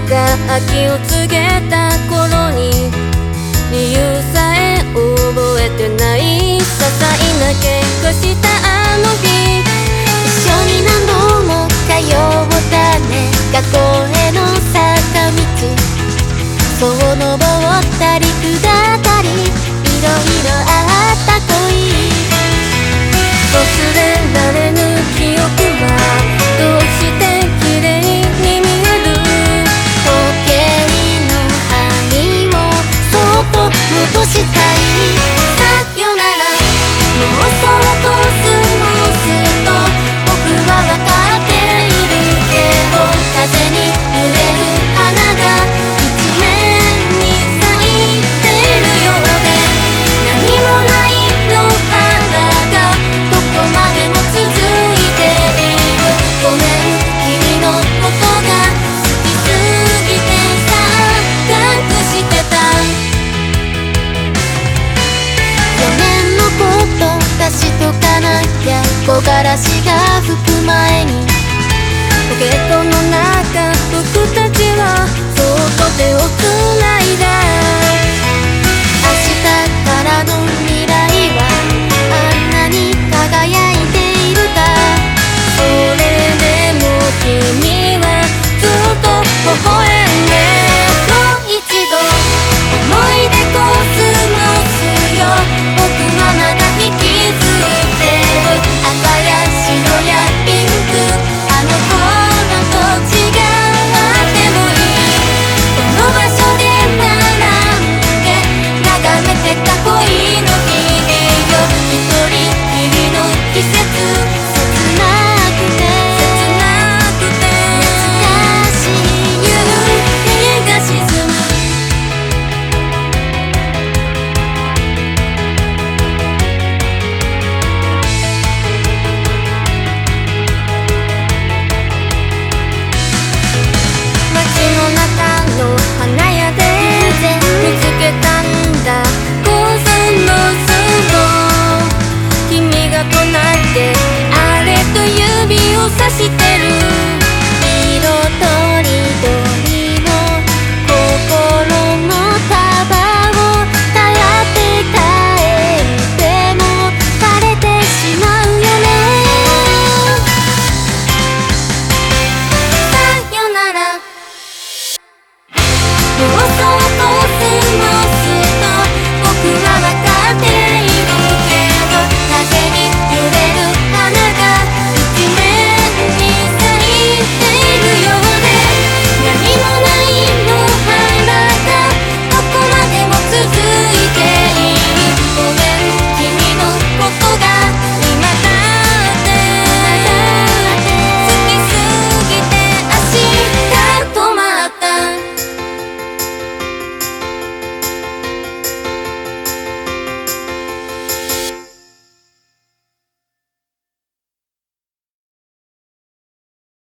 が秋を告げた頃に理由さえ覚えてない、些細な喧嘩したあの日、 一緒に何度も通ったね、学校への坂道、そう登ったり下ったり、いろいろあった恋。 忘れられぬ記憶はどうして綺麗に見える。 時計の針をそっと戻したい。さよなら、もうそっと過ごすと僕は分かっているけど、風に揺れる花が一面に咲いてるようで、何もない野原がどこまでも続いている。ごめん、君のことが好きすぎてさ、隠してた。去年のこと出しとかなきゃ、木枯らしが吹く前に。 ポケットの中僕たちはそっと手をつ